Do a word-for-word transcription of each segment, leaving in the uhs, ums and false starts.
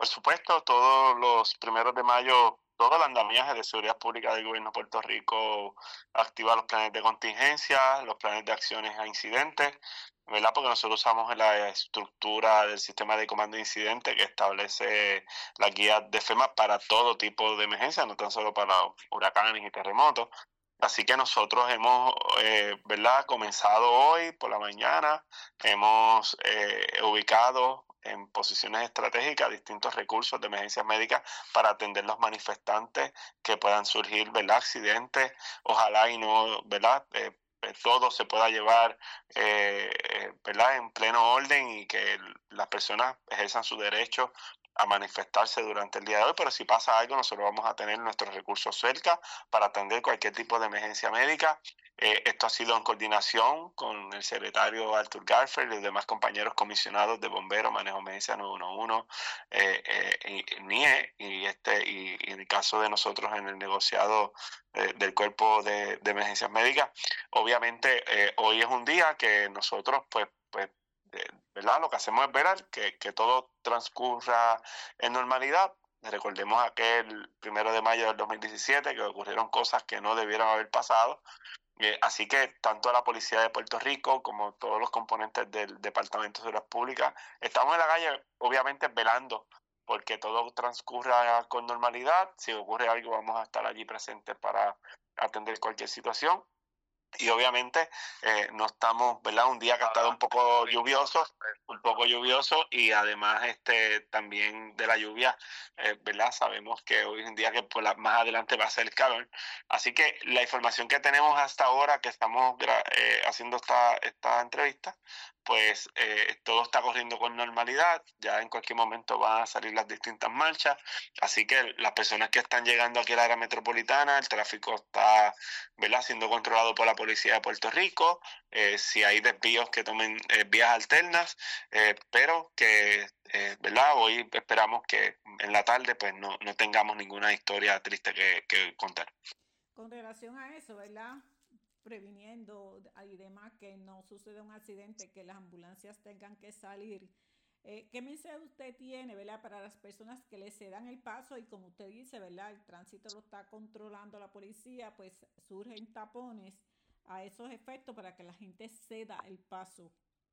Por supuesto, todos los primeros de mayo, todo el andamiaje de seguridad pública del gobierno de Puerto Rico activa los planes de contingencia, los planes de acciones a incidentes, ¿verdad? Porque nosotros usamos la estructura del sistema de comando de incidentes que establece la guía de FEMA para todo tipo de emergencia, no tan solo para huracanes y terremotos. Así que nosotros hemos, eh, ¿verdad? Comenzado hoy por la mañana, hemos eh, ubicado en posiciones estratégicas distintos recursos de emergencias médicas para atender los manifestantes que puedan surgir, ¿verdad? Accidentes, ojalá y no, ¿verdad? Eh, todo se pueda llevar, eh, ¿verdad? En pleno orden y que las personas ejerzan su derecho a manifestarse durante el día de hoy, pero si pasa algo, nosotros vamos a tener nuestros recursos cerca para atender cualquier tipo de emergencia médica. Eh, esto ha sido en coordinación con el secretario Arthur Garfield y los demás compañeros comisionados de bomberos, manejo de emergencia nueve uno uno, eh, eh, y, N I E, y, este, y, y en el caso de nosotros en el negociado eh, del Cuerpo de, de Emergencias Médicas. Obviamente, eh, hoy es un día que nosotros, pues, pues ¿verdad? Lo que hacemos es ver que, que todo transcurra en normalidad. Recordemos aquel primero de mayo del dos mil diecisiete que ocurrieron cosas que no debieron haber pasado. Eh, así que tanto la Policía de Puerto Rico como todos los componentes del Departamento de Seguridad Pública estamos en la calle, obviamente velando porque todo transcurra con normalidad. Si ocurre algo, vamos a estar allí presentes para atender cualquier situación. Y obviamente eh, no estamos, ¿verdad? Un día que ha estado un poco lluvioso, un poco lluvioso y además este también de la lluvia, eh, ¿verdad? Sabemos que hoy es un día que por la, más adelante va a ser calor. Así que la información que tenemos hasta ahora que estamos eh, haciendo esta, esta entrevista, pues eh, todo está corriendo con normalidad. Ya en cualquier momento van a salir las distintas marchas. Así que las personas que están llegando aquí a la área metropolitana, el tráfico está, ¿verdad?, siendo controlado por la Policía de Puerto Rico. Eh, si hay desvíos, que tomen eh, vías alternas, eh, pero que, eh, ¿verdad?, hoy esperamos que en la tarde pues no, no tengamos ninguna historia triste que, que contar. Con relación a eso, ¿verdad? Previniendo y demás que no suceda un accidente, que las ambulancias tengan que salir. Eh, ¿Qué mensaje usted tiene, ¿verdad?, para las personas que le cedan el paso y como usted dice, ¿verdad?, el tránsito lo está controlando la policía, pues surgen tapones a esos efectos para que la gente ceda el paso?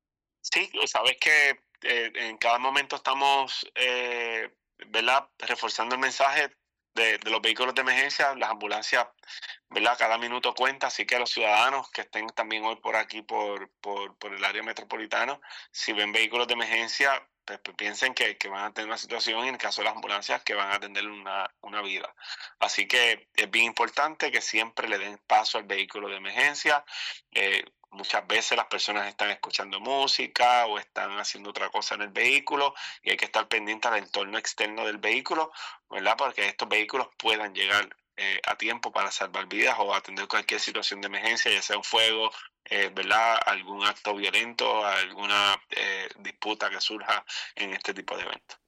Sí, sabes que eh, en cada momento estamos, eh, ¿verdad?, reforzando el mensaje de, de los vehículos de emergencia, las ambulancias, ¿verdad? Cada minuto cuenta, así que los ciudadanos que estén también hoy por aquí, por, por, por el área metropolitana, si ven vehículos de emergencia, pues, pues piensen que, que van a tener una situación, y en el caso de las ambulancias, que van a atender una, una vida. Así que es bien importante que siempre le den paso al vehículo de emergencia. Eh, Muchas veces las personas están escuchando música o están haciendo otra cosa en el vehículo y hay que estar pendiente al entorno externo del vehículo, ¿verdad? Porque estos vehículos puedan llegar eh, a tiempo para salvar vidas o atender cualquier situación de emergencia, ya sea un fuego, eh, ¿verdad?, algún acto violento, alguna eh, disputa que surja en este tipo de eventos.